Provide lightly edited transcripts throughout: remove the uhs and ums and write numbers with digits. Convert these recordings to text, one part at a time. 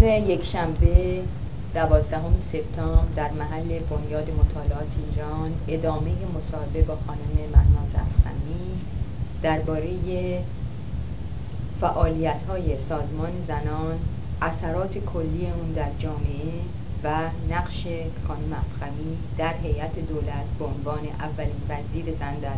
یکشنبه 12 سپتامبر در محل بنیاد مطالعات ایران ادامه مصاحبه با خانم مهناز افخمی درباره فعالیت‌های سازمان زنان، اثرات کلی اون در جامعه و نقش خانم افخمی در هیئت دولت به عنوان اولین وزیر زن در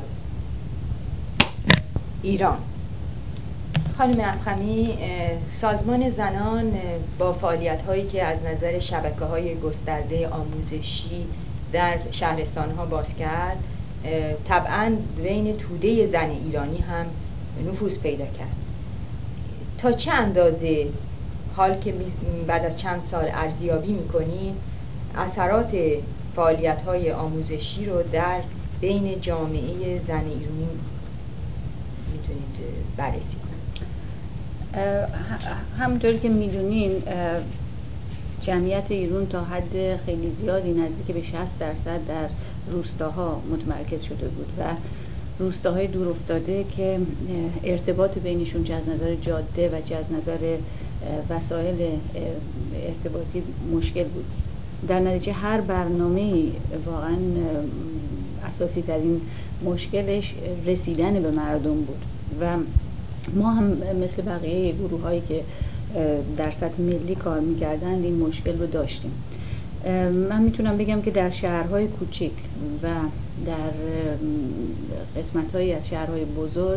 ایران. خانم افخمی، سازمان زنان با فعالیت‌هایی که از نظر شبکه‌های گسترده آموزشی در شهرستان‌ها باز کرد، طبعاً بین توده زن ایرانی هم نفوذ پیدا کرد. تا چه اندازه حال که بعد از چند سال ارزیابی می‌کنید اثرات فعالیت‌های آموزشی رو در بین جامعه زن ایرانی می‌تونید بررسی کنید؟ همونطور که می‌دونین جمعیت ایران تا حد خیلی زیادی نزدیک به 60% در روستاها متمرکز شده بود و روستاهای دور افتاده که ارتباط بینشون چه از نظر جاده و چه از نظر وسایل ارتباطی مشکل بود. در نتیجه هر برنامه‌ای واقعاً اساسی ترین مشکلش رسیدن به مردم بود و ما هم مثل بقیه گروه هایی که در سطح ملی کار میکردند این مشکل رو داشتیم. من میتونم بگم که در شهرهای کوچک و در قسمت‌هایی از شهرهای بزرگ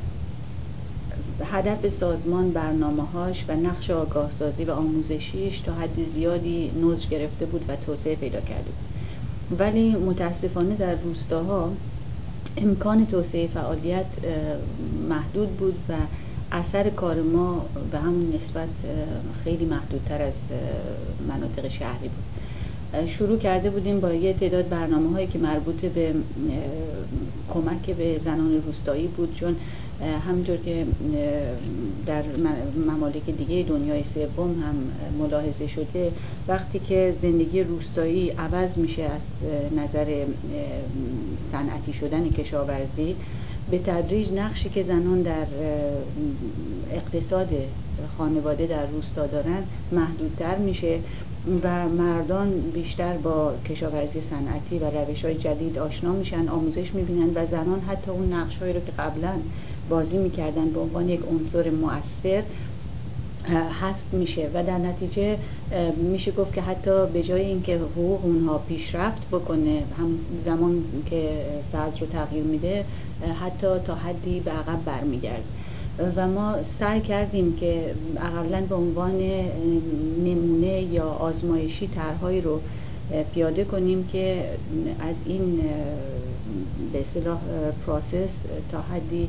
هدف سازمان، برنامه‌هاش و نقش آگاهسازی و آموزشیش تا حد زیادی نضج گرفته بود و توسعه پیدا کرده بود، ولی متاسفانه در روستاها امکان توسعه فعالیت محدود بود و اثر کار ما به همون نسبت خیلی محدودتر از مناطق شهری بود. شروع کرده بودیم با یه تعداد برنامه‌هایی که مربوط به کمک به زنان روستایی بود، چون همونطور که در ممالک دیگه دنیای سوم هم ملاحظه شده، وقتی که زندگی روستایی عوض میشه از نظر صنعتی شدن کشاورزی، به تدریج نقشی که زنان در اقتصاد خانواده در روستا دارن محدودتر میشه و مردان بیشتر با کشاورزی صنعتی و روش‌های جدید آشنا میشن، آموزش میبینن و زنان حتی اون نقش‌هایی رو که قبلا بازی میکردن به عنوان یک عنصر مؤثر حذف میشه و در نتیجه میشه گفت که حتی به جای اینکه حقوق اونها پیشرفت بکنه، هم زمان که وضع رو تغییر میده حتی تا حدی به عقب برمیگرد و ما سعی کردیم که اقلاً به عنوان نمونه یا آزمایشی طرحهایی رو پیاده کنیم که از این به اصطلاح پروسس تا حدی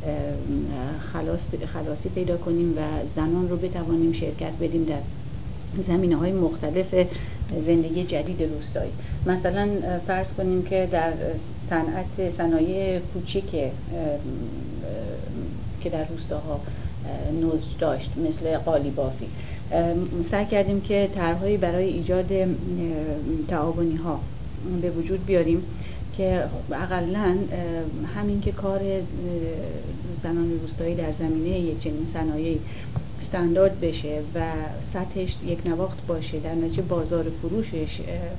خلاصی پیدا کنیم و زنان رو بتوانیم شرکت بدیم در زمینه‌های مختلف زندگی جدید روستایی. مثلا فرض کنیم که در صنایع کوچیک که در روستاها نضج داشت مثل قالیبافی، سعی کردیم که طرحهایی برای ایجاد تعاونی‌ها به وجود بیاریم که اقلاً همین که کار زنان روستایی در زمینه یک چنین صنایعی استاندارد بشه و سطحش یک نواخت باشه، در نتیجه بازار فروشش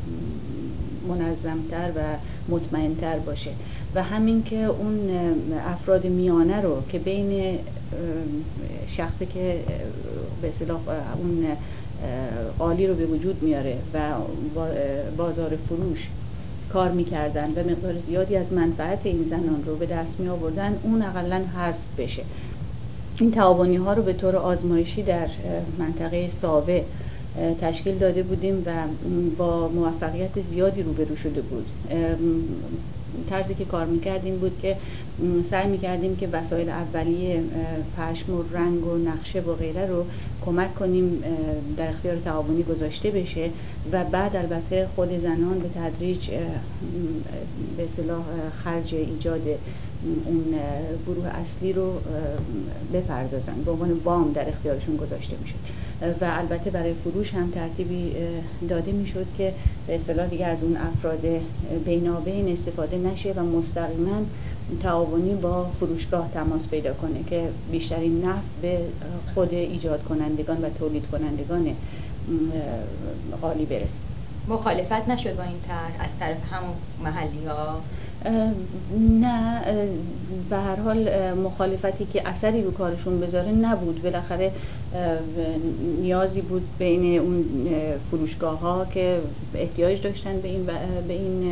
منظمتر و مطمئنتر باشه و همین که اون افراد میانه رو که بین شخصی که به اصطلاح اون قالی رو به وجود میاره و بازار فروش کار میکردن و مقدار زیادی از منفعت این زنان رو به دست می آوردن، اون اقلاً حذف بشه. این تعاونی ها رو به طور آزمایشی در منطقه ساوه تشکیل داده بودیم و با موفقیت زیادی روبرو شده بود. طرزی که کار میکردیم بود که سعی میکردیم که وسایل اولیه پشم و رنگ و نقشه و غیره رو کمک کنیم در اختیار تعاونی گذاشته بشه و بعد البته خود زنان به تدریج به اصطلاح خرج ایجاد اون گروه اصلی رو بپردازن، به عنوان وام در اختیارشون گذاشته میشد و البته برای فروش هم ترتیبی داده میشد که به اصطلاح دیگه از اون افراد بینابین استفاده نشه و مستقیما تعاونی با فروشگاه تماس پیدا کنه که بیشترین نفع به خود ایجاد کنندگان و تولید کنندگان قالی برسه. مخالفت نشد با این طرح از طرف همون محلی ها؟ نه، به هر حال مخالفتی که اثری رو کارشون بذاره نبود. بالاخره نیازی بود بین اون فروشگاه ها که احتیاج داشتن به این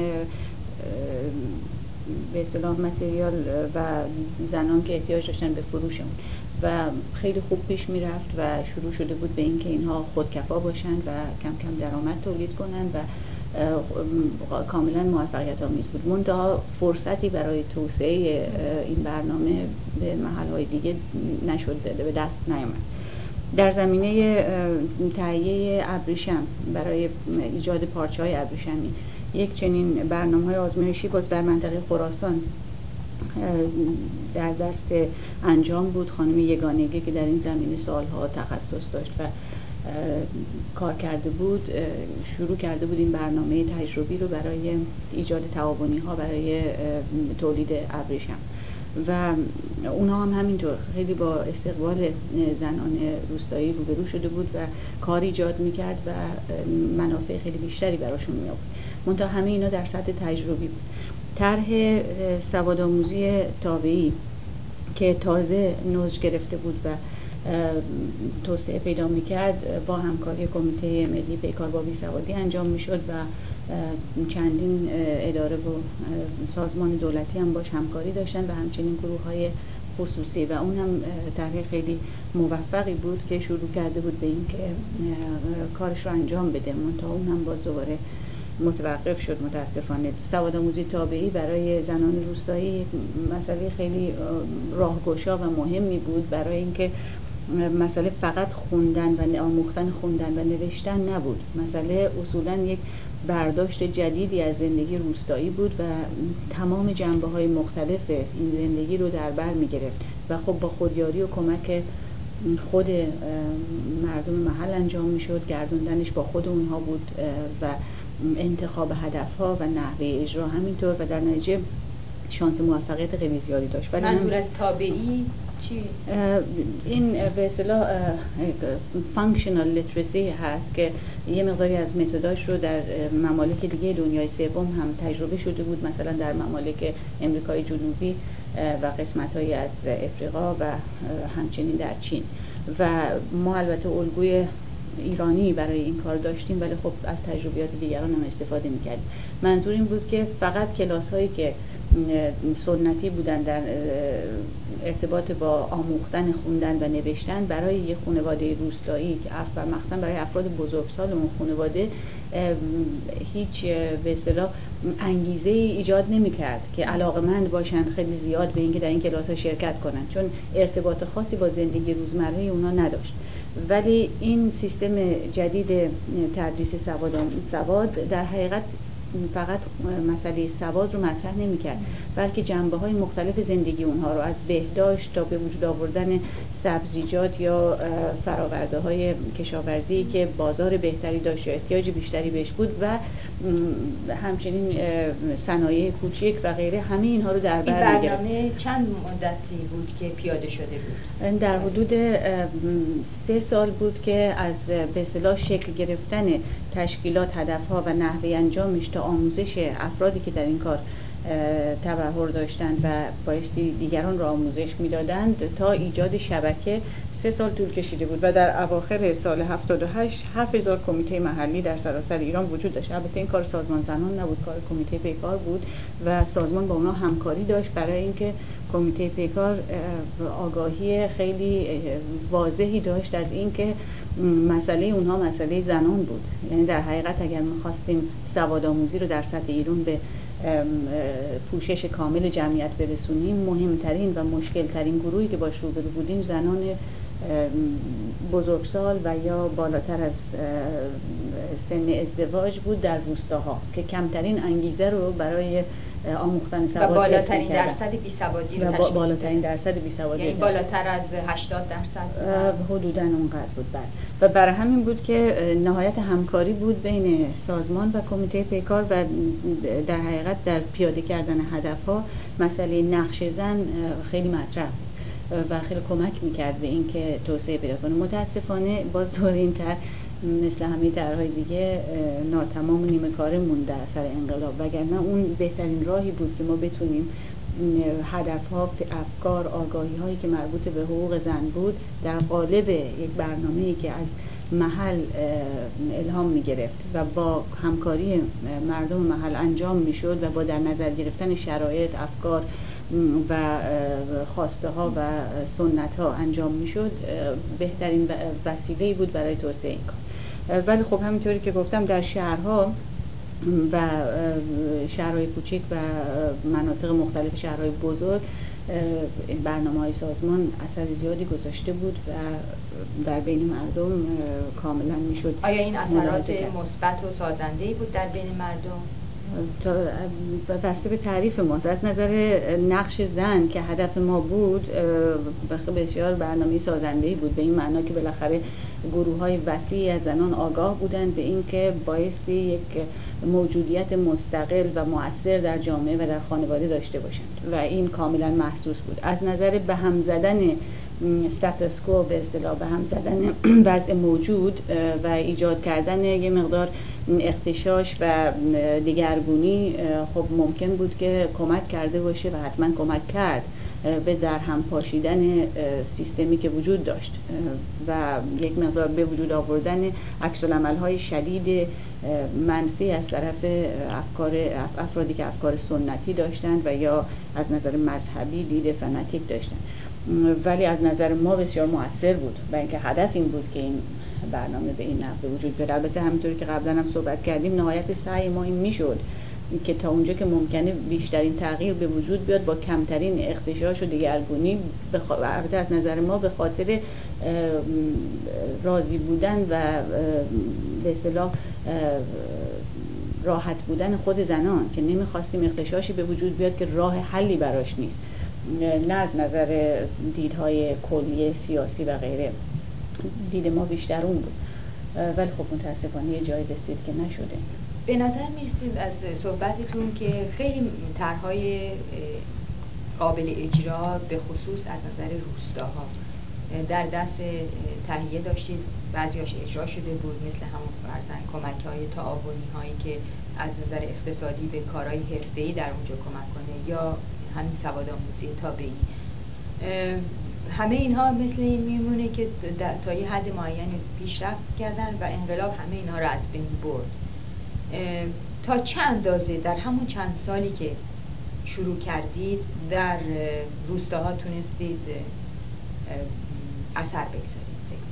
به اصطلاح متریال و زنان که احتیاج داشتن به فروش اون و خیلی خوب پیش میرفت و شروع شده بود به اینکه اینها خودکفا باشن و کم کم درآمد تولید کنن و کاملا موفقیت آمیز بود. منتها فرصتی برای توسعه این برنامه به محل‌های دیگه نشد، به دست نیامد. در زمینه تهیه ابریشم برای ایجاد پارچه‌های ابریشمی یک چنین برنامه‌های آزمایشی باز در منطقه خراسان در دست انجام بود. خانم یگانگی که در این زمینه سالها تخصص داشت و کار کرده بود، شروع کرده بود این برنامه تجربی رو برای ایجاد تعاونی ها برای تولید ابریشم و اونها هم همینطور خیلی با استقبال زنان روستایی روبرو شده بود و کار ایجاد میکرد و منافع خیلی بیشتری براشون می آورد. منتها همه اینا در سطح تجربی بود. طرح سوادآموزی تابعی که تازه نضج گرفته بود و توسعه پیدا میکرد با همکاری کمیته ملی پیکار با بیسوادی انجام میشد و چندین اداره و سازمان دولتی هم باش همکاری داشتن و همچنین گروه های خصوصی و اون هم طرح خیلی موفقی بود که شروع کرده بود به این که کارش رو انجام بده. منتها اون هم باز دوباره متوقف شد متاسفانه. سوادآموزی تابعی برای زنان روستایی مسئله خیلی راهگشا و مهمی بود برای اینکه مسئله فقط خوندن و آموختن خوندن و نوشتن نبود. مسئله اصولاً یک برداشت جدیدی از زندگی روستایی بود و تمام جنبه‌های مختلف این زندگی رو در بر می‌گرفت و خب با خودیاری و کمک خود مردم محل انجام می‌شد. گردوندنش با خود اونها بود و انتخاب هدف‌ها و نحوه اجرا همینطور و در نتیجه شانس موفقیت خیلی زیادی داشت. منظور از تابعی چی؟ این به اصطلاح فانکشنال لیترسی هست که یه مقداری از متداش رو در ممالک دیگه دنیای سوم هم تجربه شده بود، مثلا در ممالک امریکای جنوبی و قسمت‌هایی از افریقا و همچنین در چین و ما البته الگوی ایرانی برای این کار داشتیم ولی خب از تجربیات دیگران هم استفاده می‌کردیم. منظور این بود که فقط کلاس‌هایی که سنتی بودن در ارتباط با آموختن خوندن و نوشتن برای یک خانواده روستایی و مخصوصا برای افراد بزرگسال اون خانواده هیچ به اصطلاح انگیزه ایجاد نمی‌کرد که علاقه‌مند باشن خیلی زیاد به اینکه در این کلاس‌ها شرکت کنن، چون ارتباط خاصی با زندگی روزمره اونا نداشت. ولی این سیستم جدید تدریس سواد در حقیقت فقط مسئله سواد رو مطرح نمی‌کرد، بلکه جنبه‌های مختلف زندگی اونها رو از بهداشت تا به وجود آوردن سبزیجات یا فرآورده‌های کشاورزی که بازار بهتری داشت یا احتیاج بیشتری بهش بود و همچنین صنایع کوچک و غیره، همه اینها رو در بر می‌گرفت. این برنامه چند مدتی بود که پیاده شده بود؟ در حدود 3 سال بود که از به اصطلاح شکل گرفتن تشکیلات، هدفها و نحوه انجامش تا آموزش افرادی که در این کار تبحر داشتند و بایستی دیگران را آموزش میدادند تا ایجاد شبکه 3 سال طول کشیده بود و در اواخر سال 78 7000 کمیته محلی در سراسر ایران وجود داشت. البته این کار سازمان زنان نبود، کار کمیته پیکار بود و سازمان با اونا همکاری داشت برای اینکه کمیته پیکار آگاهی خیلی واضحی داشت از اینکه مسئله اونها مسئله زنان بود. یعنی در حقیقت اگر می‌خواستیم سوادآموزی رو در سطح ایران به پوشش کامل جمعیت برسونیم، مهمترین و مشکلترین گروهی که باش روبرو بودیم زنان بزرگسال و یا بالاتر از سن ازدواج بود در روستاها که کمترین انگیزه رو برای آموختن و سواد حس بالاترین می‌کردن درصد بیسوادی رو و تشکیل بالاترین می‌دادن. درصد بیسوادی یعنی بالاتر از 80%. حدوداً اونقدر بود. بله. و برای همین بود که نهایت همکاری بود بین سازمان و کمیته پیکار و در حقیقت در پیاده کردن هدفها مسئله نقش زن خیلی مطرح بود و خیلی کمک میکرد به این که توسعه پیدا کنه. متاسفانه باز دور این طرح مثل همه طرح‌های دیگه ناتمام و نیمه کاره موند در اثر انقلاب، وگرنه اون بهترین راهی بود که ما بتونیم هدفها، افکار، آگاهی هایی که مربوط به حقوق زن بود در قالب یک برنامه‌ای که از محل الهام می گرفت و با همکاری مردم محل انجام می شد و با در نظر گرفتن شرایط، افکار و خواسته ها و سنت ها انجام می شد، بهترین وسیله‌ای بود برای توسعه این کار. ولی خب همینطوری که گفتم در شهرها و شهرهای کوچک و مناطق مختلف شهرهای بزرگ برنامه‌های سازمان اثر زیادی گذاشته بود و در بین مردم کاملا میشد. آیا این اثرات مثبت و سازنده‌ای بود در بین مردم؟ بسته به تعریف ماست. از نظر نقش زن که هدف ما بود بسیار برنامه سازنده‌ای بود، به این معنا که بالاخره گروه‌های وسیعی از زنان آگاه بودند به این که بایستی یک موجودیت مستقل و مؤثر در جامعه و در خانواده داشته باشند و این کاملا محسوس بود. از نظر به هم زدن استاتوسکو، به اصطلاح به هم زدن وضع موجود و ایجاد کردن یه مقدار اغتشاش و دگرگونی، خب ممکن بود که کمک کرده باشه و حتما کمک کرد به در هم پاشیدن سیستمی که وجود داشت و یک مقدار به وجود آوردن عکس‌العمل‌های شدید منفی از طرف افرادی که افکار سنتی داشتند و یا از نظر مذهبی دید فناتیک داشتند. ولی از نظر ما بسیار مؤثر بود و اینکه هدف این بود که این برنامه به این نحو به وجود بیاد. البته همونطوری که قبلا هم صحبت کردیم نهایت سعی ما این میشد که تا اونجا که ممکنه بیشترین تغییر به وجود بیاد با کمترین اغتشاش و دگرگونی، البته از نظر ما به خاطر راضی بودن و به اصطلاح راحت بودن خود زنان که نمیخواستیم اغتشاشی به وجود بیاد که راه حلی براش نیست، نه از نظر دیدهای کلی سیاسی و غیره. دید ما بیشتر اون بود، ولی خب متاسفانه یه جایی رسید که نشده. به نظر میرسید از صحبتتون که خیلی طرح‌های قابل اجرا به خصوص از نظر روستاها در دست تهیه داشتید، بعضیاش اجرا شده بود، مثل همون فرضاً کمک‌های تعاونی هایی که از نظر اقتصادی به کارهای حرفه‌ای در اونجا کمک کنه یا همین سوادآموزی تابعی. همه اینها مثل این میمونه که تا یه حد معینی پیشرفت کردن و انقلاب همه اینها رو از بین برد. تا چه اندازه در همون چند سالی که شروع کردید در روستاها تونستید اثر بگذارید؟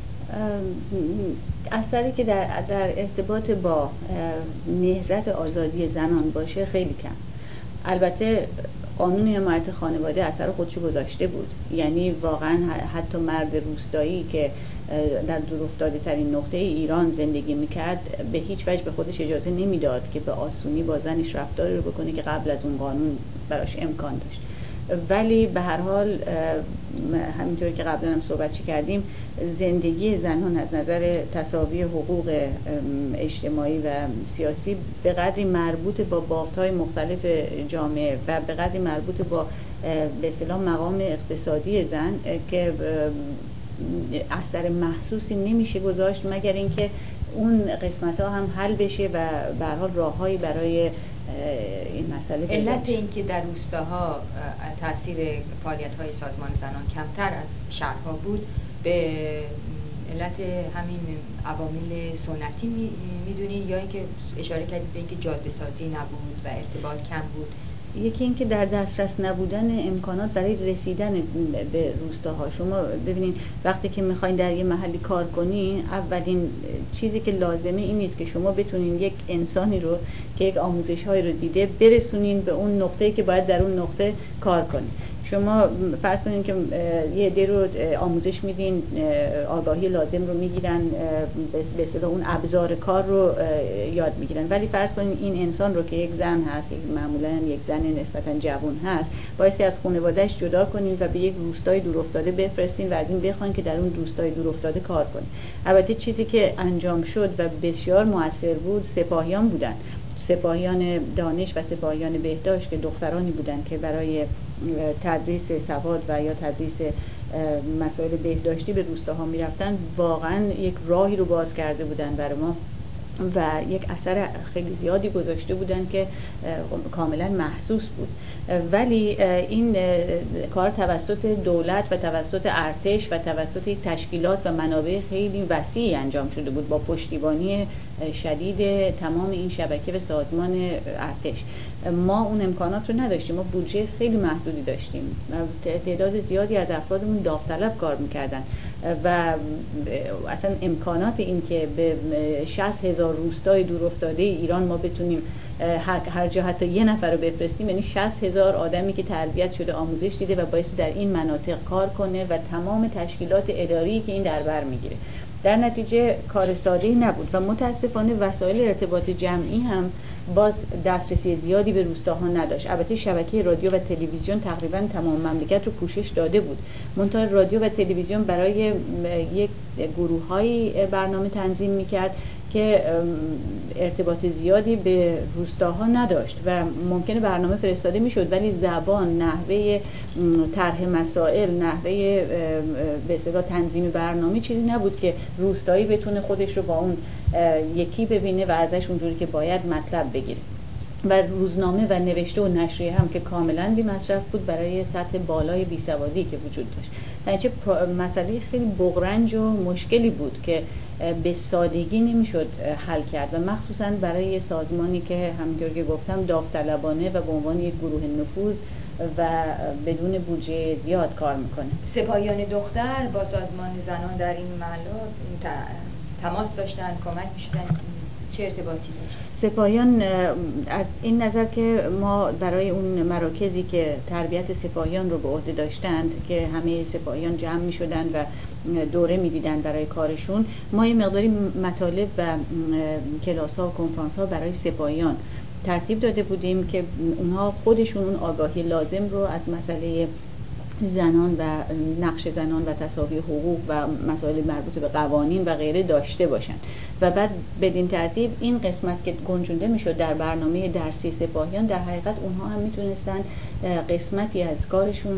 اثری که در ارتباط با نهضت آزادی زنان باشه خیلی کم. البته قانون حمایت خانواده اثر خودشو گذاشته بود، یعنی واقعا حتی مرد روستایی که در دورافتاده ترین نقطه ایران زندگی میکرد به هیچ وجه به خودش اجازه نمیداد که به آسونی با زنش رفتاری رو بکنه که قبل از اون قانون براش امکان داشت. ولی به هر حال همینطوری که قبلا هم صحبت کردیم زندگی زنان از نظر تساوی حقوق اجتماعی و سیاسی به قدری مربوط با بافت‌های مختلف جامعه و به قدری مربوط با به اصطلاح مقام اقتصادی زن که اثر محسوسی نمیشه گذاشت مگر اینکه اون قسمت‌ها هم حل بشه و به هر حال راههایی برای این مسئله پیدا علت بشه. این که در روستاها تاثیر فعالیت‌های سازمان زنان کمتر از شهرها بود به علت همین عوامل سنتی میدونی یا اینکه اشاره کردید به اینکه جاده سازی نبود و ارتباط کم بود؟ یکی اینکه در دسترس نبودن امکانات برای رسیدن به روستاها. شما ببینید وقتی که میخواین در یه محلی کار کنین اولین چیزی که لازمه این نیست که شما بتونین یک انسانی رو که یک آموزش هایی رو دیده برسونین به اون نقطه‌ای که باید در اون نقطه کار کنین. شما فرض کنید که یه عده رو آموزش میدین، آگاهی لازم رو میگیرن، به اصطلاح اون ابزار کار رو یاد میگیرن، ولی فرض کنید این انسان رو که یک زن هست، معمولا یک زن نسبتا جوان هست، بایستی از خانواده‌اش جدا کنین و به یک روستای دورافتاده بفرستین و از این بخواین که در اون روستای دورافتاده کار کنه. البته چیزی که انجام شد و بسیار موثر بود سپاهیان بودن، سپاهیان دانش و سپاهیان بهداشت که دخترانی بودند که برای تدریس سواد و یا تدریس مسائل بهداشتی به روستاها میرفتن، واقعا یک راهی رو باز کرده بودن برای ما و یک اثر خیلی زیادی گذاشته بودن که کاملا محسوس بود. ولی این کار توسط دولت و توسط ارتش و توسط تشکیلات و منابع خیلی وسیعی انجام شده بود با پشتیبانی شدید تمام این شبکه و سازمان ارتش. ما اون امکانات رو نداشتیم، ما بودجه خیلی محدودی داشتیم، تعداد زیادی از افرادمون داوطلب کار میکردن و اصلا امکانات این که به 60,000 روستای دورافتاده ایران ما بتونیم هر جا حتی یه نفر رو بفرستیم، یعنی 60,000 آدمی که تربیت شده، آموزش دیده و باعث در این مناطق کار کنه و تمام تشکیلات اداری که این در بر میگیره. در نتیجه کار ساده‌ای نبود و متاسفانه وسایل ارتباط جمعی هم باز دسترسی زیادی به روستاها نداشت. البته شبکه رادیو و تلویزیون تقریبا تمام مملکت رو پوشش داده بود، منتها رادیو و تلویزیون برای یک گروه‌های برنامه تنظیم می‌کرد که ارتباط زیادی به روستاها نداشت و ممکنه برنامه فرستاده میشد ولی زبان، نحوه طرح مسائل، نحوه به اصطلاح تنظیم برنامه چیزی نبود که روستایی بتونه خودش رو با اون یکی ببینه و ازش اونجوری که باید مطلب بگیره. و روزنامه و نوشته و نشریه هم که کاملا بی مصرف بود برای سطح بالای بیسوادی که وجود داشت. درنچه مسئله خیلی بغرنج و مشکلی بود که به سادگی نمیشد حل کرد و مخصوصا برای سازمانی که همونطور که گفتم داوطلبانه و به عنوان یک گروه نفوذ و بدون بودجه زیاد کار میکنه. سپاهیان دختر با سازمان زنان در این محلات تماس داشتن، کمک میشدن، چه ارتباطی داشت؟ سپاهیان از این نظر که ما برای اون مراکزی که تربیت سپاهیان رو به عهده داشتند که همه سپاهیان جمع می شدند و دوره می دیدن برای کارشون، ما یه مقداری مطالب و کلاس ها و کنفرانس ها برای سپاهیان ترتیب داده بودیم که اونها خودشون اون آگاهی لازم رو از مسئله زنان و نقش زنان و تساوی حقوق و مسائل مربوط به قوانین و غیره داشته باشند و بعد بدین ترتیب این قسمت که گنجونده میشد در برنامه درسی سپاهیان، در حقیقت اونها هم میتونستن قسمتی از کارشون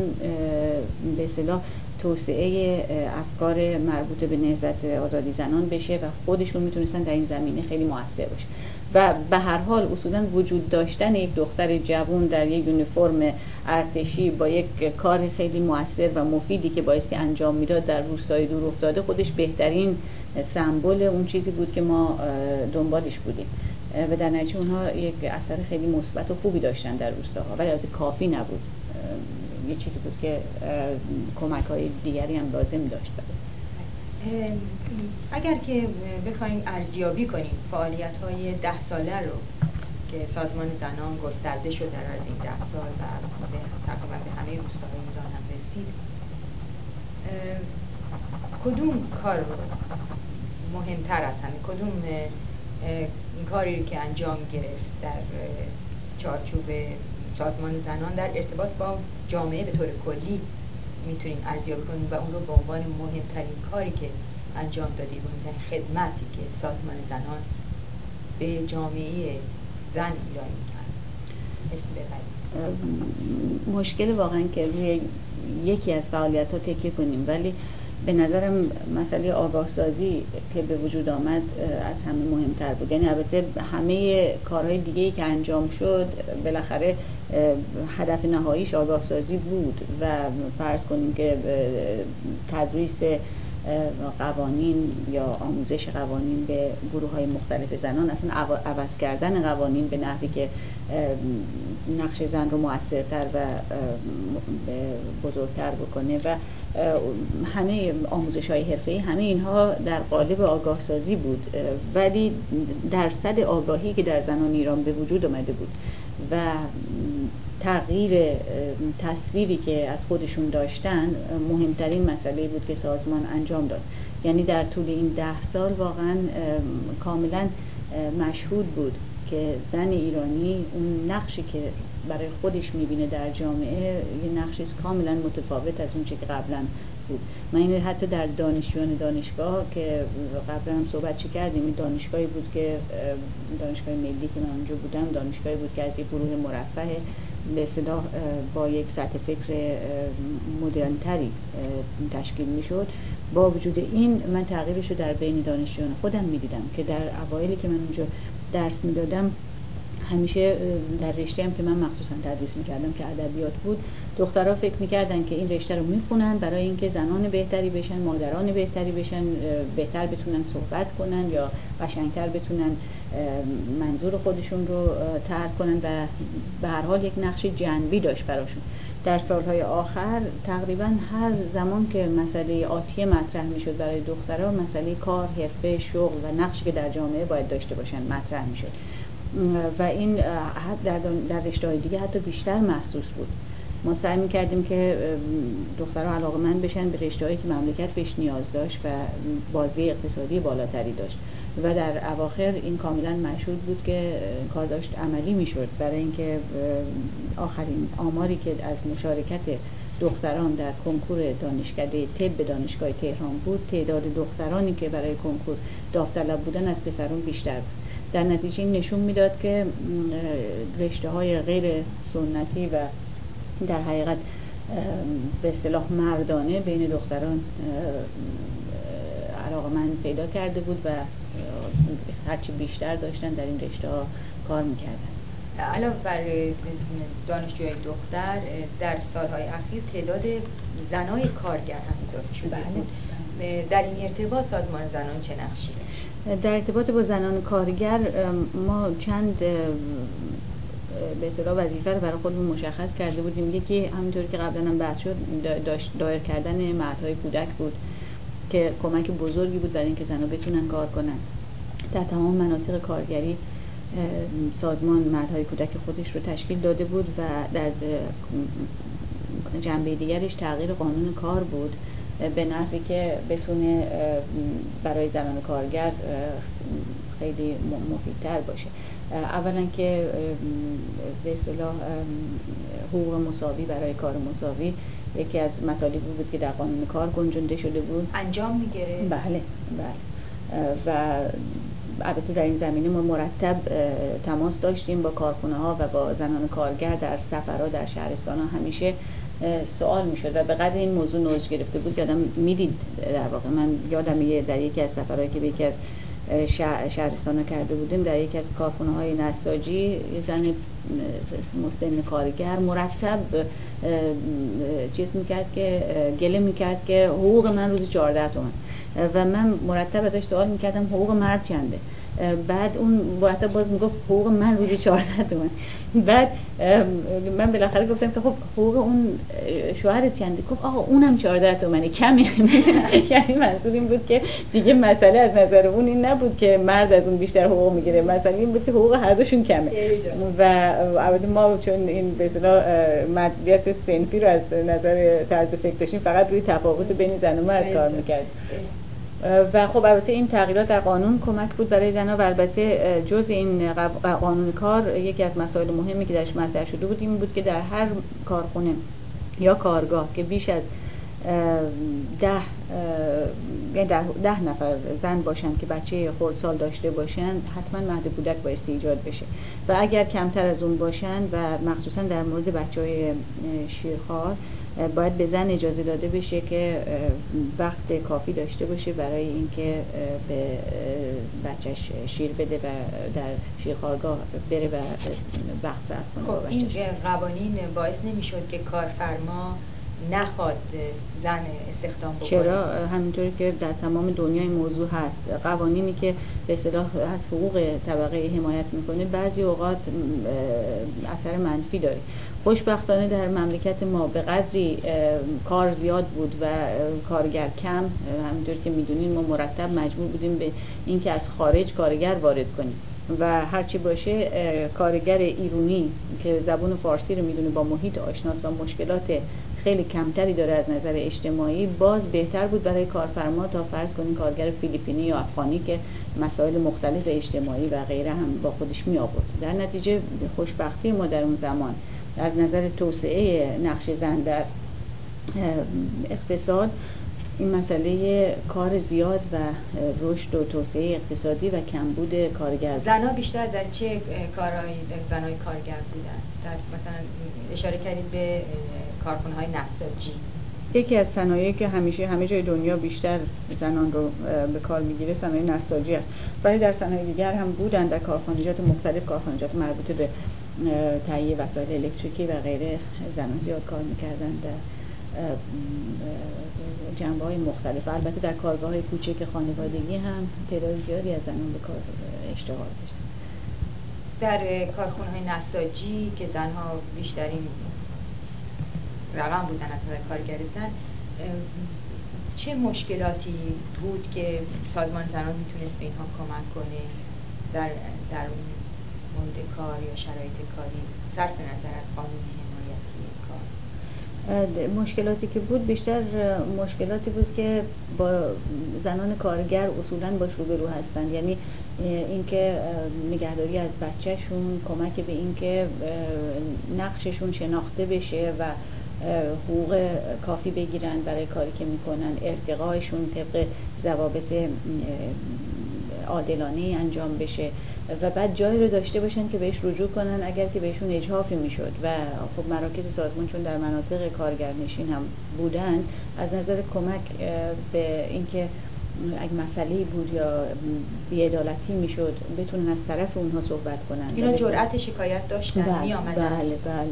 به اصطلاح توسعه افکار مربوط به نهضت آزادی زنان بشه و خودشون میتونستن در این زمینه خیلی موثر باشه. و به هر حال اصولا وجود داشتن یک دختر جوان در یک یونیفرم ارتشی با یک کار خیلی موثر و مفیدی که باعث که انجام میداد در روستای دور افتاده، خودش بهترین سمبل اون چیزی بود که ما دنبالش بودیم و در نتیجه اونها یک اثر خیلی مثبت و خوبی داشتن در روستاها، ولی البته کافی نبود، یه چیزی بود که کمک‌های دیگری هم لازم داشت. اگر که بخوایم ارزیابی کنیم فعالیت‌های 10 ساله رو که سازمان زنان گسترده شد در از این 10 سال و تقریبا به همه روستاهای ایران هم رسید، کدوم کار رو مهمتر از همه، کدوم کاری که انجام گرفت در چارچوب سازمان زنان در ارتباط با جامعه به طور کلی میتونیم ارزیابی کنیم و اون رو به عنوان مهمترین کاری که انجام دادید، مهمترین خدمتی که سازمان زنان به جامعه زن ایران میکرد اسم ببرید؟ مشکل واقعا که روی یکی از فعالیت ها تکیه کنیم، ولی به نظرم مسئله آگاه سازی که به وجود آمد از همه مهمتر بود. یعنی البته همه کارهای دیگه‌ای که انجام شد بالاخره هدف نهاییش آگاه سازی بود و فرض کنیم که تدریس قوانین یا آموزش قوانین به گروه‌های مختلف زنان، اصلا عوض کردن قوانین به نحوی که نقش زن رو موثرتر و بزرگتر بکنه و همه آموزش‌های حرفه‌ای، همه اینها در قالب آگاه سازی بود، ولی درصد آگاهی که در زنان ایران به وجود آمده بود و تغییر تصویری که از خودشون داشتن مهمترین مسئله بود که سازمان انجام داد. یعنی در طول این 10 سال واقعا کاملا مشهود بود که زن ایرانی اون نقشی که برای خودش میبینه در جامعه یه نقشی کاملا متفاوت از اون چه که قبلا بود. من این حتی در دانشجویان دانشگاه که قبلا هم صحبت کردیم، این دانشگاهی بود که دانشگاه ملی که من اونجا بودم دانشگاهی بود که از یک گروه مرفه به اصطلاح با یک سطح فکر مدرن‌تری تشکیل میشد. با وجود این من تغییرش رو در بین دانشجویان خودم میدیدم که در اوایلی که من اونجا درس میدادم همیشه در رشته هم که من مخصوصا تدریس میکردم که ادبیات بود، دخترها فکر میکردن که این رشته رو میخونن برای اینکه زنان بهتری بشن، مادران بهتری بشن، بهتر بتونن صحبت کنن یا قشنگتر بتونن منظور خودشون رو طرح کنن و به هر حال یک نقش جنبی داشت براشون. در سالهای آخر تقریبا هر زمان که مسئله آتیه مطرح میشد برای دخترها، مسئله کار، حرفه، شغل و نقشی که در جامعه باید داشته باشن مطرح میشد و این در رشته‌های دیگه حتی بیشتر محسوس بود. ما سعی می‌کردیم که دخترها علاقه‌مند بشن به رشته‌هایی که مملکت بهش نیاز داشت و بازده اقتصادی بالاتری داشت و در اواخر این کاملا مشهود بود که کار داشت عملی میشد، برای اینکه آخرین آماری که از مشارکت دختران در کنکور دانشکده طب دانشگاه تهران بود، تعداد دخترانی که برای کنکور داوطلب بودن از پسران بیشتر بود. در نتیجه این نشون میداد که رشته‌های غیر سنتی و در حقیقت به اصطلاح مردانه بین دختران علاقه‌مند پیدا کرده بود و هرچی بیشتر داشتن در این رشته‌ها کار میکردن. علاوه بر دانشجوهای دختر در سالهای اخیر تعداد زنای کارگر هم اضافه شده بود. در این ارتباط سازمان زنان چه نقشی داشت؟ در ارتباط با زنان کارگر ما چند به اصطلاح وظیفه رو برای خودمون مشخص کرده بودیم. یکی همونطوری که قبلا هم بحث شد دایر کردن مهدهای کودک بود که کمک بزرگی بود برای اینکه زنها بتونن کار کنن. در تمام مناطق کارگری سازمان مهدهای کودک خودش رو تشکیل داده بود و در جنبه دیگرش تغییر قانون کار بود به نحوی که بتونه برای زنان کارگر خیلی مفیدتر باشه. اولا که به اصطلاح حقوق مساوی برای کار مساوی یکی از مطالبی بود که در قانون کار گنجونده شده بود. انجام میگیره؟ بله و البته در این زمینه ما مرتب تماس داشتیم با کارخونه ها و با زنان کارگر در سفرها در شهرستان ها همیشه سوال میشد و به قدر این موضوع نوش گرفته بود که آدم میدید. در واقع من یادم در یکی از سفرهایی که به یکی از شهرستان ها کرده بودیم، در یکی از کارخونه های نساجی یه زن مسن کارگر مرتب چیز میکرد که گله میکرد که حقوق من روزی 14 تومن و من مرتب ازش سوال میکردم حقوق مرد چنده؟ بعد اون مرتب باز میگفت حقوق من روزی 14 تومن. بعد من بالاخره گفتم که خب حقوق اون شوهرت چنده؟ گفت آقا اونم 14 تومنه، کمه. یعنی منظور این بود که دیگه مسئله از نظر اون این نبود که مرد از اون بیشتر حقوق میگیره، مسئله این بود که حقوق هر دوشون کمه. و البته ما چون این به اصطلاح مدیریت صنفی رو از نظر طرز فکر داشتیم، فقط روی تفاوت بین زن و مرد کار می‌کردیم. و خب البته این تغییرات در قانون کمک بود برای زنها و البته جز این قانون کار یکی از مسائل مهمی که درش مطرح شده بود این بود که در هر کارخونه یا کارگاه که بیش از 10 نفر زن باشن که بچه خردسال داشته باشن حتما مهد کودک بایستی ایجاد بشه و اگر کمتر از اون باشن و مخصوصا در مورد بچه‌های شیرخوار باید به زن اجازه داده بشه که وقت کافی داشته باشه برای اینکه به بچهش شیر بده و در شیرخوارگاه بره و وقت صرف کنه با بچهش. این قوانین باعث نمیشد که کارفرما نخواد زن استخدام بکنه؟ چرا؟ همینطوری که در تمام دنیای موضوع هست، قوانینی که به اصطلاح از حقوق طبقه حمایت میکنه بعضی اوقات اثر منفی داره. خوشبختانه در مملکت ما به قدری کار زیاد بود و کارگر کم، همینطور که میدونین ما مرتب مجبور بودیم به اینکه از خارج کارگر وارد کنیم و هرچی باشه کارگر ایرانی که زبان فارسی رو میدونه، با محیط آشناست و مشکلات خیلی کمتری داره از نظر اجتماعی، باز بهتر بود برای کارفرما تا فرض کنین کارگر فیلیپینی یا افغانی که مسائل مختلف اجتماعی و غیره هم با خودش می آورد. در نتیجه خوشبختی ما در اون زمان از نظر توسعه نقش زن در اقتصاد، این مسئله کار زیاد و رشد و توسعه اقتصادی و کمبود کارگر. زنها بیشتر در چه کارهایی زنهای کارگر بودن؟ در مثلا اشاره کردید به کارخانه‌های نساجی. یکی از صنایعی که همیشه همه جای دنیا بیشتر زنان رو به کار میگیره صنایع نساجی است، ولی در صنایع دیگر هم بودن، در کارخانجات مختلف، کارخانجات مربوط به تهیه وسایل الکتریکی و غیره زنان زیاد کار میکردن در جنبه‌های مختلف. البته در کارگاه‌های کوچک خانوادگی هم تعداد زیادی از زنان به کار اشتغال داشتن. در کارخانه‌های نساجی که زنها بیشترین رقم بودن از نظر کارگر زن، چه مشکلاتی بود که سازمان زنان میتونست به اینها کمک کنه در اون محیط کار یا شرایط کاری، صرف نظر از قانون حمایتی کار؟ مشکلاتی که بود بیشتر مشکلاتی بود که با زنان کارگر اصولاً باش روبرو هستند، یعنی اینکه نگهداری از بچهشون، کمک به اینکه نقششون شناخته بشه و حقوق کافی بگیرن برای کاری که میکنن، ارتقایشون طبق ضوابط عادلانه انجام بشه و بعد جایی رو داشته باشن که بهش رجوع کنن اگر که بهشون اجحافی میشد. و خب مراکز سازمان چون در مناطق کارگرنشین هم بودن، از نظر کمک به اینکه اگه مسئله‌ای بود یا بی‌عدالتی میشد بتونن از طرف اونها صحبت کنن. اینا جرأت شکایت داشتن، می آمدن؟ بله.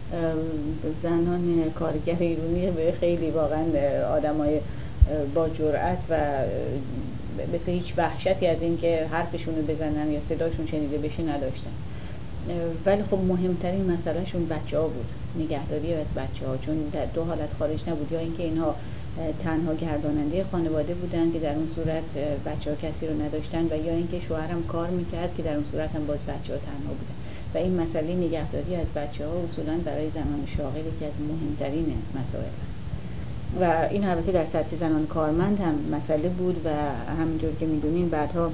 زنان کارگر ایرانی به خیلی واقعا آدمای با جرأت و مثل هیچ وحشتی از این که حرفشون رو بزنن یا صداشون شنیده بشه نداشتن. ولی خب مهمترین مسئلهشون بچه‌ها بود، نگهداری از بچه‌ها، چون در دو حالت خارج نبود، یا اینکه اینها تنها گرداننده خانواده بودن که در اون صورت بچه‌ها کسی رو نداشتن، و یا اینکه شوهرم کار میکرد که در اون صورت هم باز بچه‌ها تنها بودن. و این مسئله نگهداری از بچه‌ها اصولاً برای زنان شاغل یکی از مهمترین مسائل است. و این البته در سطح زنان کارمند هم مسئله بود و همینطور که میدونین بعدها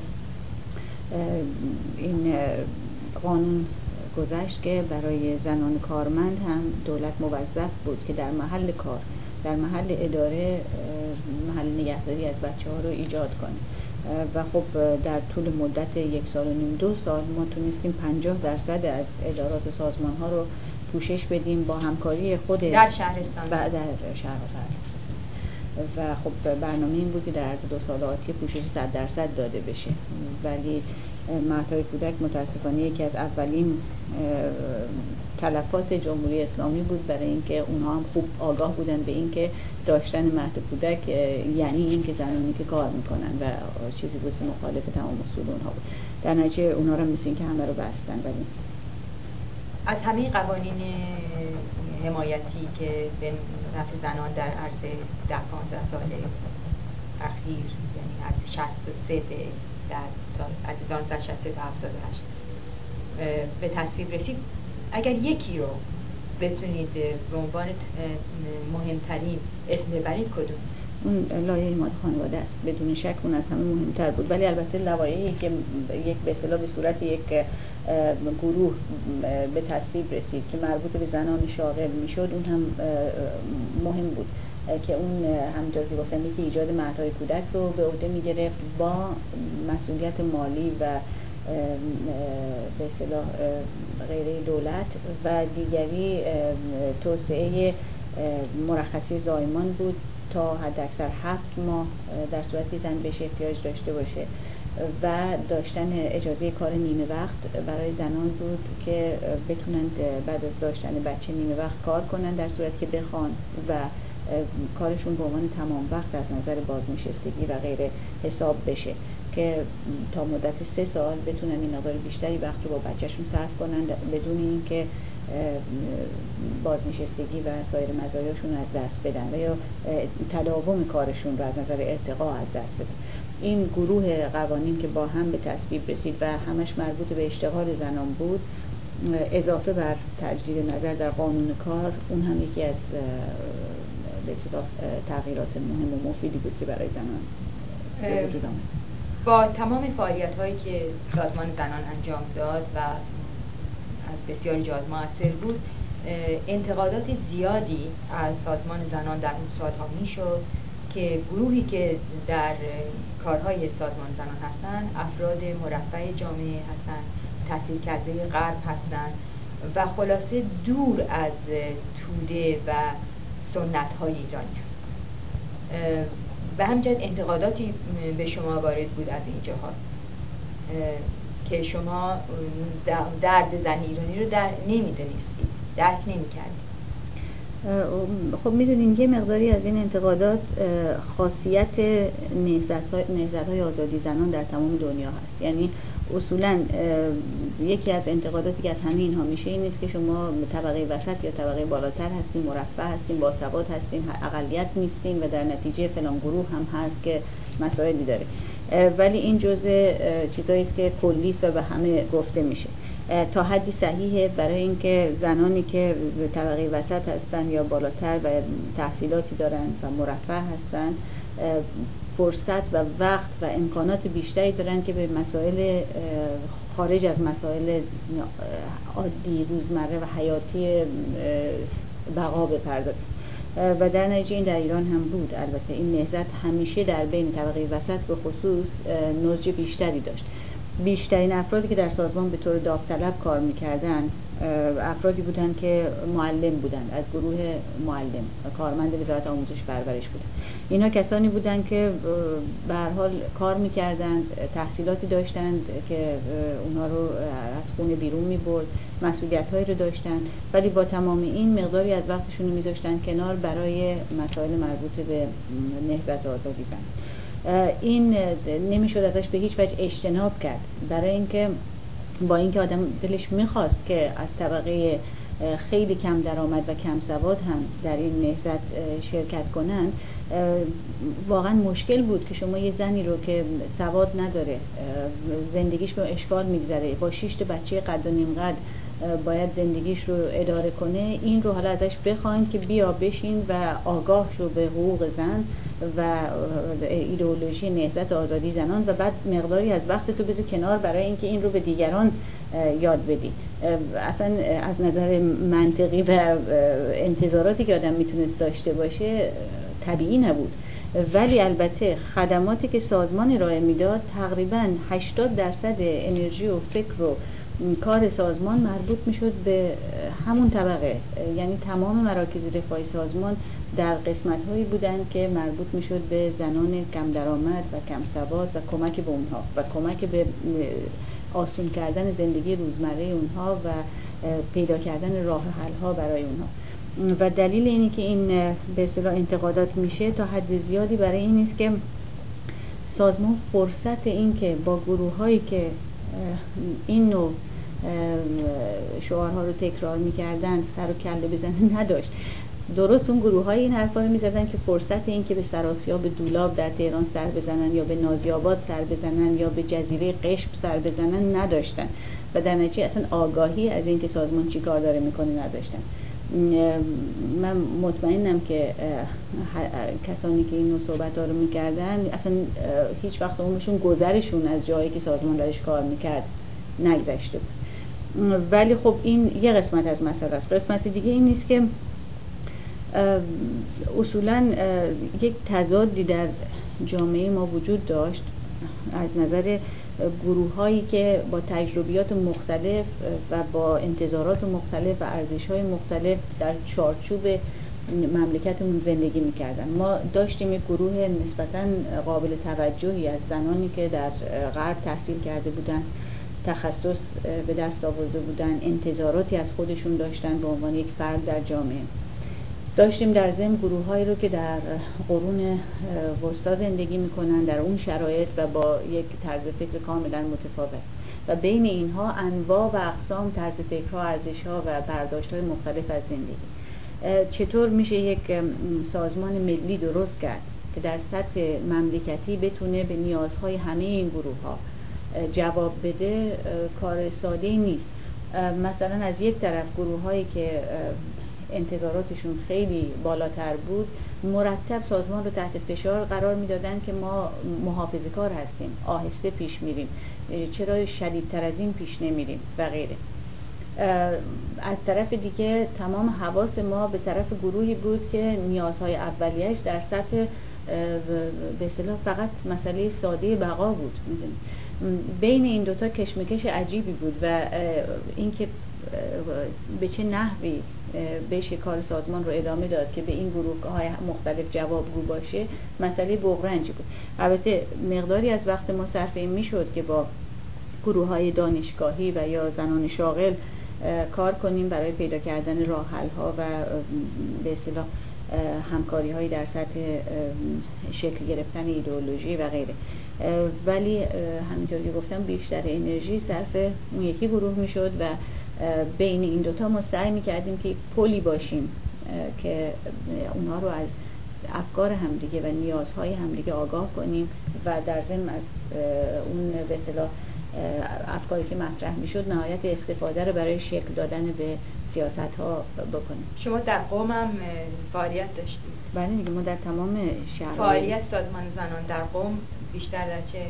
این قانون گذشت که برای زنان کارمند هم دولت موظف بود که در محل کار، در محل اداره، محل نگهداری از بچه‌ها رو ایجاد کنه. و خب در طول مدت 1 سال و نیم 2 سال ما تونستیم 50% از ادارات سازمان ها رو پوشش بدیم با همکاری خود در شهرستان و در شهر و خب برنامه این بود که در عرض 2 سال آتی پوشش 100% داده بشه. ولی مهدهای کودک متاسفانه یکی از اولین تلفات جمهوری اسلامی بود، برای اینکه اونها هم خوب آگاه بودن به اینکه داشتن مهد کودک یعنی اینکه زنانی که کار میکنن و چیزی بود که مخالف تمام اصول اونها بود. در نتیجه اونها رو مثل اینکه همه رو بستن. ولی از همه قوانین حمایتی که به نفع زنان در عرض 10-15 سال اخیر، یعنی از 63 از 1963 تا 78 به تصویب رسید، اگر یکی رو بتونید به عنوان مهمترین اسم ببرید کدوم؟ اون لایحه ماده خانواده است، بدون شک اون از همه مهمتر بود. ولی البته لوایحی که یک به اصطلاح به صورت یک گروه به تصویب رسید که مربوط به زنان شاغل میشد، اون هم مهم بود که اون همونطور که گفتم یکی ایجاد مهدهای کودک رو به عهده میگرفت با مسئولیت مالی و به اصطلاح غیره دولت، و دیگری توسعه مرخصی زایمان بود تا حداکثر 7 ماه در صورتی زن بهش احتیاج داشته باشه، و داشتن اجازه کار نیمه وقت برای زنان بود که بتونند بعد از داشتن بچه نیمه وقت کار کنند در صورتی که بخوان و کارشون به عنوان تمام وقت از نظر بازنشستگی و غیره حساب بشه که تا مدت 3 سال بتونن این مقدار بیشتری وقت رو با بچهشون صرف کنند بدون اینکه بازنشستگی و سایر مزایاشون از دست بدن و یا تداوم کارشون رو از نظر ارتقا از دست بدن. این گروه قوانین که با هم به تصویب رسید و همش مربوط به اشتغال زنان بود، اضافه بر تجدید نظر در قانون کار، اون هم یکی از به اصطلاح تغییرات مهم و مفیدی بود که برای زنان به وجود آمد. با تمام فعالیت‌هایی که سازمان زنان انجام داد و از بسیاری جهات مؤثر بود، انتقادات زیادی از سازمان زنان در اون سالها میشد که گروهی که در کارهای سازمان زنان هستند افراد مرفه جامعه هستند، تحصیل کرده غرب هستند و خلاصه دور از توده و سنت‌های ایرانی هستند. به همین انتقاداتی به شما وارد بود از این جهات که شما درد زن ایرانی رو نمی‌دونستید، درک نمی‌کردید. خب میدونین یه مقداری از این انتقادات خاصیت نهضت‌های آزادی زنان در تمام دنیا هست. یعنی اصولاً یکی از انتقاداتی که از همه اینها میشه این نیست که شما طبقه وسط یا طبقه بالاتر هستین، مرفه هستین، باسواد هستین، اقلیت نیستین و در نتیجه فلان گروه هم هست که مسائلی داره، ولی این جزء چیزایی است که کلی است و به همه گفته میشه. تا حدی صحیحه برای اینکه زنانی که طبقه وسط هستن یا بالاتر و تحصیلاتی دارن و مرفه هستن فرصت و وقت و امکانات بیشتری دارن که به مسائل خارج از مسائل عادی روزمره و حیاتی بقا بپردازن و در نتیجه این در ایران هم بود. البته این نهضت همیشه در بین طبقه وسط به خصوص نضج بیشتری داشت. بیشترین افرادی که در سازمان به طور داوطلب کار می‌کردند افرادی بودند که معلم بودند، از گروه معلم کارمند وزارت آموزش پرورش بودند. اینها کسانی بودند که به هر حال کار می‌کردند، تحصیلاتی داشتند که اونها رو از خونه بیرون می‌برد، مسئولیت‌هایی رو داشتند، ولی با تمام این مقداری از وقتشون رو می‌ذاشتند کنار برای مسائل مربوط به نهضت آزادی زنان. این نمیشد ازش به هیچ وجه اجتناب کرد، برای اینکه با اینکه آدم دلش میخواست که از طبقه خیلی کم درآمد و کم سواد هم در این نهضت شرکت کنن، واقعا مشکل بود که شما یه زنی رو که سواد نداره، زندگیش به اشکال میگذره، با 6 تا بچه قد و نیم قد باید زندگیش رو اداره کنه، این رو حالا ازش بخواین که بیا بشین و آگاه شو به حقوق زن و ایدئولوژی نهضت آزادی زنان و بعد مقداری از وقت تو بذار کنار برای اینکه این رو به دیگران یاد بدی. اصلا از نظر منطقی و انتظاراتی که آدم میتونست داشته باشه طبیعی نبود. ولی البته خدماتی که سازمان ارائه میداد تقریباً 80% انرژی و فکر و کار سازمان مربوط میشد به همون طبقه، یعنی تمام مراکز رفاهی سازمان در قسمت‌هایی بودند که مربوط میشد به زنان کم درآمد و کم سواد و کمک به اونها و کمک به آسون کردن زندگی روزمره اونها و پیدا کردن راه حل‌ها برای اونها. و دلیل اینی که این به اصطلاح انتقادات میشه تا حد زیادی برای این نیست که سازمان فرصت این که با گروه‌هایی که این نوع شعارها رو تکرار می‌کردن سر و کله بزنه نداشت. درست اون گروه‌های این حرفا رو می‌زدن که فرصت این که به سراسیاب دولاب در تهران سر بزنن یا به نازی‌آباد سر بزنن یا به جزیره قشم سر بزنن نداشتن و در نتیجه اصلا آگاهی از این که سازمان چی کار داره می‌کنه نداشتن. من مطمئنم که کسانی که اینو صحبت‌ها رو می‌کردن اصلا هیچ وقت عمرشون گذرشون از جایی که سازمان درش کار می‌کرد نگذشته بود. ولی خب این یه قسمت از مسئله است. قسمت دیگه این نیست که اصولاً یک تضادی در جامعه ما وجود داشت از نظر گروه‌هایی که با تجربیات مختلف و با انتظارات مختلف و ارزش‌های مختلف در چارچوب مملکتمون زندگی می‌کردن. ما داشتیم یک گروه نسبتاً قابل توجهی از زنانی که در غرب تحصیل کرده بودند، تخصص به دست آورده بودن، انتظاراتی از خودشون داشتن به عنوان یک فرد در جامعه. داشتیم در ضمن گروه‌هایی رو که در قرون وسطی زندگی می‌کنن در اون شرایط و با یک طرز فکر کاملا متفاوت. و بین اینها انواع و اقسام طرز فکرها، ارزش‌ها و برداشت‌های مختلف از زندگی. چطور میشه یک سازمان ملی درست کرد که در سطح مملکتی بتونه به نیازهای همه این گروه‌ها جواب بده؟ کار ساده‌ای نیست. مثلا از یک طرف گروه‌هایی که انتظاراتشون خیلی بالاتر بود مرتب سازمان رو تحت فشار قرار میدادن که ما محافظه‌کار هستیم، آهسته پیش میریم، چرا شدیدتر از این پیش نمیریم و غیره. از طرف دیگه تمام حواس ما به طرف گروهی بود که نیازهای اولیه‌اش در سطح به اصطلاح فقط مسئله ساده بقا بود. بین این دوتا کشمکش عجیبی بود و اینکه به چه نحوی بشه کار سازمان رو ادامه داد که به این گروه‌های مختلف جوابگو باشه مسئله بغرنجی بود. البته مقداری از وقت ما صرف این میشد که با گروه‌های دانشگاهی و یا زنان شاغل کار کنیم برای پیدا کردن راه حل‌ها و به اصطلاح همکاری‌هایی در سطح شکل گرفتن ایدئولوژی و غیره. ولی همینطور که گفتم بیشتر انرژی صرف اون یکی گروه میشد و بین این دوتا ما سعی میکردیم که پلی باشیم که اونها رو از افکار همدیگه و نیازهای همدیگه آگاه کنیم و در ضمن از اون به اصطلاح افکاری که مطرح میشد نهایت استفاده رو برای شکل دادن به سیاست ها بکنیم. شما در قم هم فعالیت داشتید؟ بله دیگه، ما در تمام شهرهای فعالیت سازمان زنان در قم بیشتر در چه؟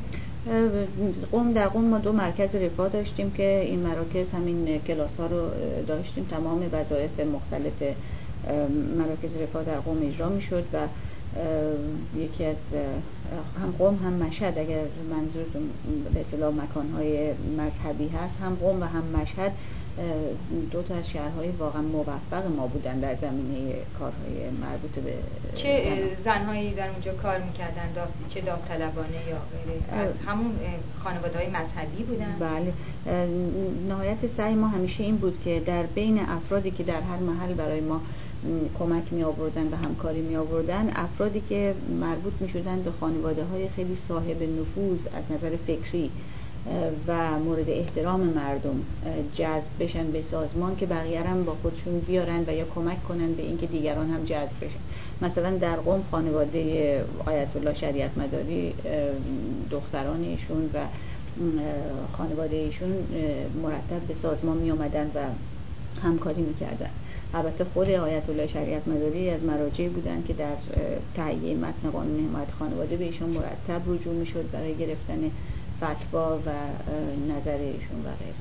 در قم ما 2 مرکز رفاه داشتیم که این مراکز همین کلاس ها رو داشتیم. تمام وظایف مختلف مراکز رفاه در قم اجرا میشد و یکی از هم قم هم مشهد، اگر منظورتون به اصطلاح مکانهای مذهبی هست، هم قم و هم مشهد 2 تا از شهرهای واقعا موفق ما بودن در زمینه کارهای مربوط به چه زنهایی در اونجا کار میکردن؟ چه داوطلبانه یا غیره؟ از همون خانواده‌های مذهبی بودن؟ بله. نهایت سعی ما همیشه این بود که در بین افرادی که در هر محل برای ما کمک می آوردن و همکاری می آوردن، افرادی که مربوط می شدن به خانواده های خیلی صاحب نفوذ از نظر فکری و مورد احترام مردم جذب بشن به سازمان که بقیه هم با خودشون بیارن و یا کمک کنن به اینکه دیگران هم جذب بشن. مثلا در قم خانواده آیت الله شریعت مداری، دختران ایشون و خانواده ایشون مرتب به سازمان می آمدن و همکاری می کردن. البته خود آیت الله شریعت مداری از مراجعی بودن که در تهیه متن قانون حمایت خانواده به ایشون مرتب رجوع می شد برای گرفتن فتوا و نظر ایشون و غیره.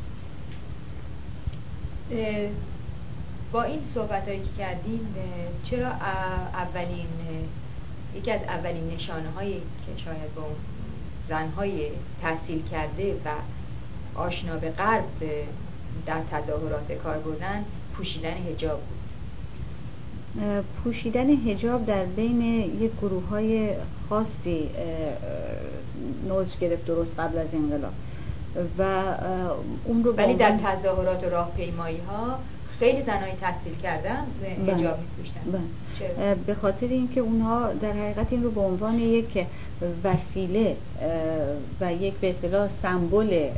با این صحبتایی که کردیم چرا یکی از اولین نشانه هایی که شاید با زنهای تحصیل کرده و آشنا به غرب در تظاهرات کار بردن پوشیدن حجاب بود؟ پوشیدن حجاب در بین یک گروه‌های خاصی نوش گرفت درست قبل از انقلاب و اون رو ولی در تظاهرات و راهپیمایی‌ها خیلی زنای تحصیل کردن حجاب می‌پوشیدن. به خاطر اینکه اونها در حقیقت این رو به عنوان یک وسیله و یک به اصطلاح سمبل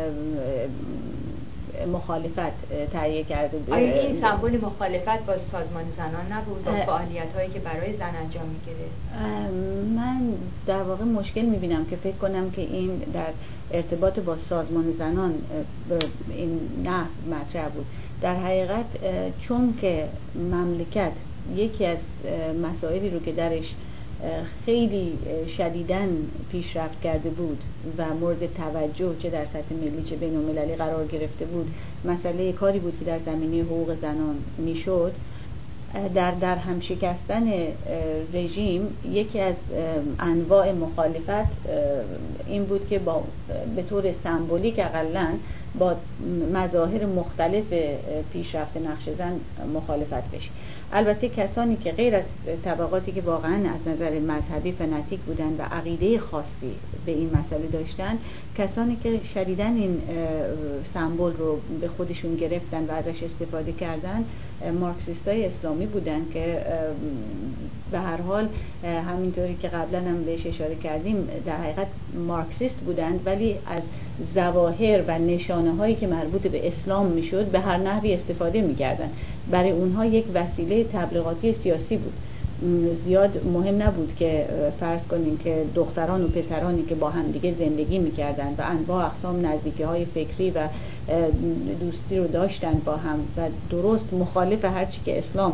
مخالفت تهیه کرده بود. آیا این سمبل مخالفت با سازمان زنان نبود، با فعالیت‌هایی که برای زن انجام می‌گرفت؟ من در واقع مشکل می‌بینم که فکر کنم که این در ارتباط با سازمان زنان این نه مطرح بود. در حقیقت چون که مملکت یکی از مسائلی رو که درش خیلی شدیداً پیشرفت کرده بود و مورد توجه چه در سطح ملی چه بین المللی قرار گرفته بود، مسئله کاری بود که در زمینه حقوق زنان میشد، در هم شکستن رژیم یکی از انواع مخالفت این بود که به طور سمبولیک اقلن با مظاهر مختلف پیشرفت نقش زن مخالفت بشه. البته کسانی که غیر از طبقاتی که واقعا از نظر مذهبی فناتیک بودن و عقیده خاصی به این مسئله داشتن، کسانی که شدیداً این سمبل رو به خودشون گرفتن و ازش استفاده کردن، مارکسیستای اسلامی بودن که به هر حال همینطوری که قبلا هم بهش اشاره کردیم در حقیقت مارکسیست بودند ولی از ظواهر و نشانه هایی که مربوط به اسلام میشد به هر نحوی استفاده میکردن. برای اونها یک وسیله تبلیغاتی سیاسی بود. زیاد مهم نبود که فرض کنیم که دختران و پسرانی که با هم دیگه زندگی میکردن و انواع اقسام نزدیکی های فکری و دوستی رو داشتن با هم و درست مخالف هرچی که اسلام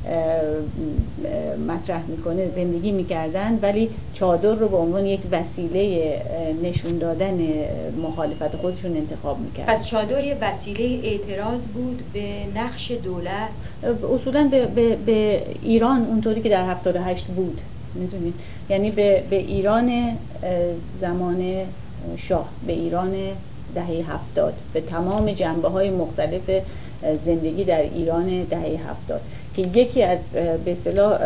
مطرح میکنه زندگی میکردن، ولی چادر رو به عنوان یک وسیله نشون دادن مخالفت خودشون انتخاب میکردن. پس چادر یه وسیله اعتراض بود به نقش دولت، اصولا به ایران اونطوری که در 78 بود، میدونید، یعنی به ایران زمان شاه، به ایران دهه 70، به تمام جنبه‌های مختلف زندگی در ایران دهه 70 که یکی از به اصطلاح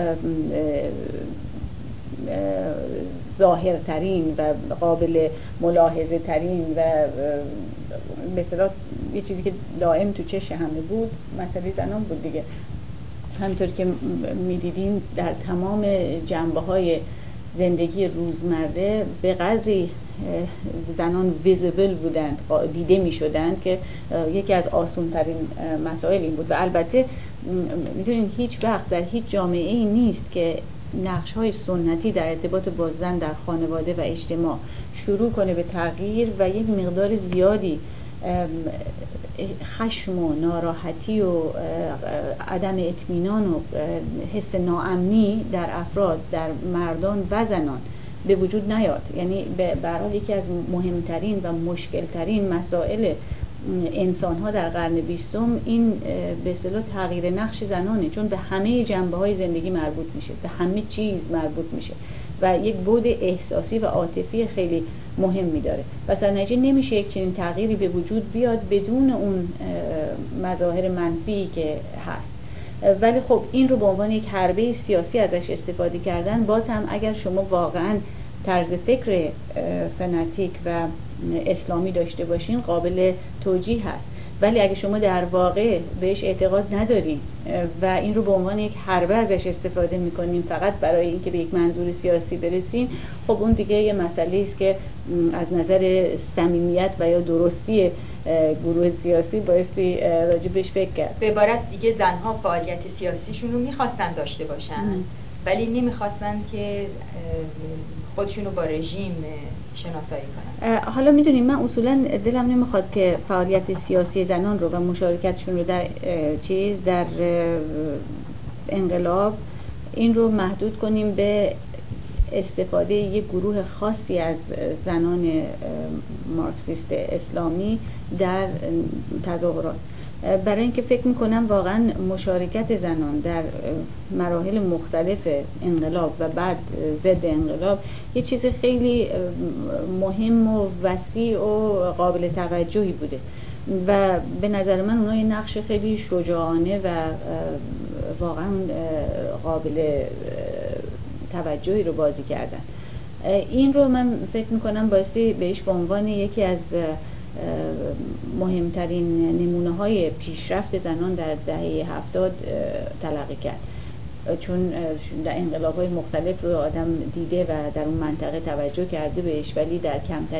ظاهرترین و قابل ملاحظه ترین و به اصطلاح یه چیزی که دائم تو چشم همه بود مسئله زنان بود دیگه. همینطور که می‌دیدیم در تمام جنبه‌های زندگی روزمره به قدری زنان ویزیبل بودند، دیده می شدند که یکی از آسان‌ترین مسائل این بود. و البته میدونین هیچ وقت در هیچ جامعه ای نیست که نقش‌های سنتی در ارتباط با زن در خانواده و اجتماع شروع کنه به تغییر و یک مقدار زیادی خشم و ناراحتی و عدم اطمینان و حس ناامنی در افراد، در مردان و زنان به وجود نیاد. یعنی به هر حال یکی از مهمترین و مشکلترین مسائل انسان‌ها در قرن 20 این به اصطلاح تغییر نقش زنانه، چون به همه جنبه‌های زندگی مربوط میشه، به همه چیز مربوط میشه و یک بعد احساسی و عاطفی خیلی مهمی داره. پس در نتیجه نمیشه یک چنین تغییری به وجود بیاد بدون اون مظاهر منفی که هست. ولی خب این رو به عنوان یک حربه سیاسی ازش استفاده کردن، باز هم اگر شما واقعاً طرز فکر فناتیک و اسلامی داشته باشین قابل توجیه هست. ولی اگه شما در واقع بهش اعتقاد ندارین و این رو به عنوان یک حربه ازش استفاده میکنین فقط برای اینکه به یک منظور سیاسی برسین، خب اون دیگه یه مسئله است که از نظر صمیمیت و یا درستی گروه سیاسی بایستی راجبش فکر کرد. به عبارت دیگه زنها فعالیت سیاسیشون رو میخواستن داشته باشن ولی نمیخواستن که خودشون رو با رژیم شناسایی کنن. حالا میدونید من اصولا دلم نمیخواد که فعالیت سیاسی زنان رو و مشارکتشون رو در انقلاب این رو محدود کنیم به استفاده یک گروه خاصی از زنان مارکسیست اسلامی در تظاهرات. برای اینکه فکر میکنم واقعا مشارکت زنان در مراحل مختلف انقلاب و بعد ضد انقلاب یه چیز خیلی مهم و وسیع و قابل توجهی بوده و به نظر من اونها یه نقش خیلی شجاعانه و واقعا قابل توجهی رو بازی کردن. این رو من فکر میکنم بایستی بهش به عنوان یکی از مهمترین نمونه های پیشرفت زنان در دهه 70 تلقی کرد، چون در انقلاب های مختلف رو آدم دیده و در اون منطقه توجه کرده بهش، ولی در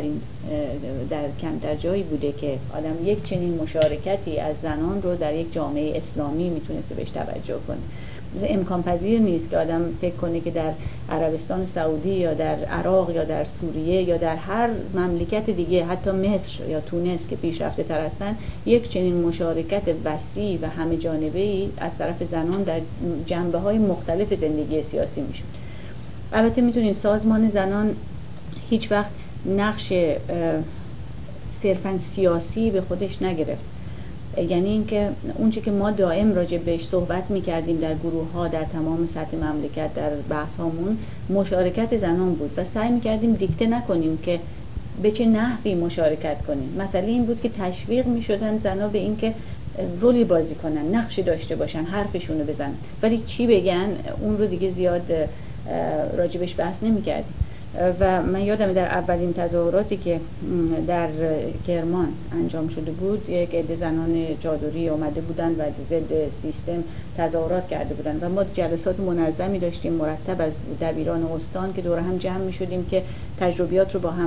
کمتر جایی بوده که آدم یک چنین مشارکتی از زنان رو در یک جامعه اسلامی میتونسته بهش توجه کنه. امکان پذیر نیست که آدم فکر کنه که در عربستان سعودی یا در عراق یا در سوریه یا در هر مملکت دیگه، حتی مصر یا تونس که پیشرفته تر هستن، یک چنین مشارکت وسیع و همه جانبه‌ای از طرف زنان در جنبه‌های مختلف زندگی سیاسی میشد. البته میتونید سازمان زنان هیچ وقت نقش صرفاً سیاسی به خودش نگرفت. یعنی اینکه اونچه که ما دائم راجع بهش صحبت می‌کردیم در گروه‌ها در تمام سطح مملکت در بحث‌هامون مشارکت زنان بود و سعی می‌کردیم دیکته نکنیم که به چه نحوی مشارکت کنیم. مسئله این بود که تشویق می‌شدن زن‌ها به اینکه رولی بازی کنن، نقشی داشته باشن، حرفشون رو بزنن، ولی چی بگن اون رو دیگه زیاد راجبش بحث نمی‌کردیم. و من یادم در اولین تظاهراتی که در کرمان انجام شده بود یک عده زنان چادری آمده بودند و ضد سیستم تظاهرات کرده بودند و ما جلسات منظمی داشتیم مرتب از دبیران استان که دور هم جمع می شدیم که تجربیات رو با هم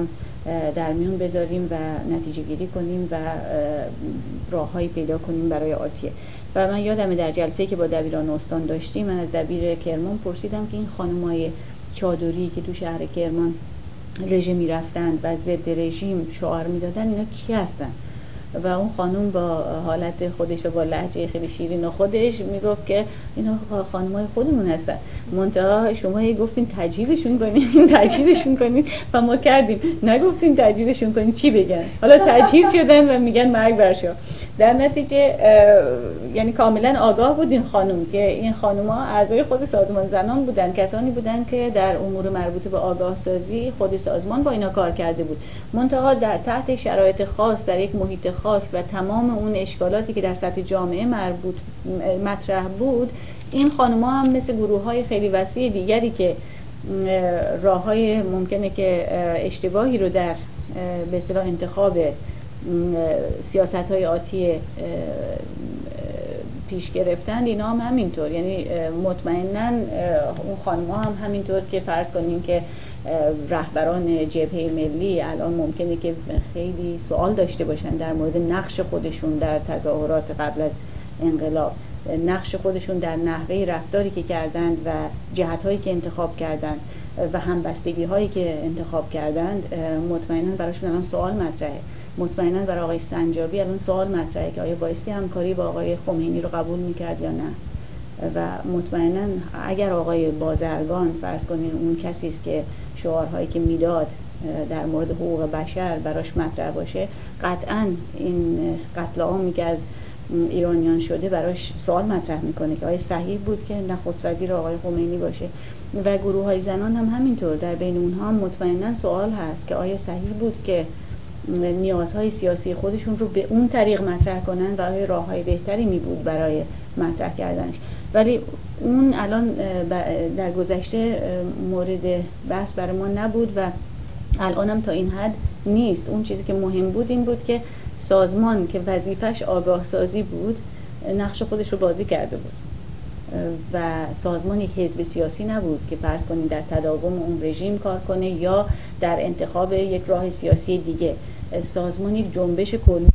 در میون بذاریم و نتیجه گیری کنیم و راههایی پیدا کنیم برای آتیه. و من یادمه در جلسه که با دبیران استان داشتیم، من از دبیر کرمان پرسیدم که این خانمای چادری که تو شهر کرمان رژیم میرفتند و ضد رژیم شعار میدادن، اینا کی هستن؟ و اون خانم با حالت خودش و با لهجه خیلی شیرین خودش میگفت که اینا خانمای خودمون هستن، منتها شما هی گفتین تجهیزشون کنین و ما کردیم، نگفتین تجهیزشون کنین چی بگن، حالا تجهیز شدن و میگن مرگ برشا. در نتیجه یعنی کاملا آگاه بود این خانم که این خانم‌ها اعضای خود سازمان زنان بودن، کسانی بودن که در امور مربوط به آگاه سازی خود سازمان با اینا کار کرده بود، منتها در تحت شرایط خاص در یک محیط خاص و تمام اون اشکالاتی که در سطح جامعه مطرح بود، این خانم‌ها هم مثل گروه‌های خیلی وسیع دیگری که راه‌های ممکنه که اشتباهی رو در به اصطلاح انتخاب سیاست‌های آتی پیش گرفتن، اینا هم همینطور. یعنی مطمئناً اون خانم‌ها هم همینطور که فرض کنیم که رهبران جبهه ملی الان ممکنه که خیلی سوال داشته باشن در مورد نقش خودشون در تظاهرات قبل از انقلاب، نقش خودشون در نحوه رفتاری که کردند و جهت‌هایی که انتخاب کردند و همبستگی‌هایی که انتخاب کردند، مطمئناً براشون الان سوال مطرحه. مطمئناً برای آقای سنجابی الان سوال مطرحه که آیا بایستی همکاری با آقای خمینی رو قبول می‌کرد یا نه. و مطمئناً اگر آقای بازرگان فرض کنین اون کسی است که شعارهایی که میداد در مورد حقوق بشر براش مطرح باشه، قطعاً این قتل عامی که از ایرانیان شده براش سوال مطرح میکنه که آیا صحیح بود که نخست وزیر آقای خمینی باشه. و گروه‌های زنان هم همینطور، در بین اونها هم مطمئناً سوال هست که آیا صحیح بود که نیازهای سیاسی خودشون رو به اون طریق مطرح کنن و آیا راههای بهتری می بود برای مطرح کردنش. ولی اون الان در گذشته مورد بحث برای ما نبود و الان هم تا این حد نیست. اون چیزی که مهم بود این بود که سازمان که وظیفش آگاه سازی بود نقش خودش رو بازی کرده بود و سازمان یک حزب سیاسی نبود که فرض کنیم در تداوم اون رژیم کار کنه یا در انتخاب یک راه سیاسی دیگه. سازمان یک جنبش کلی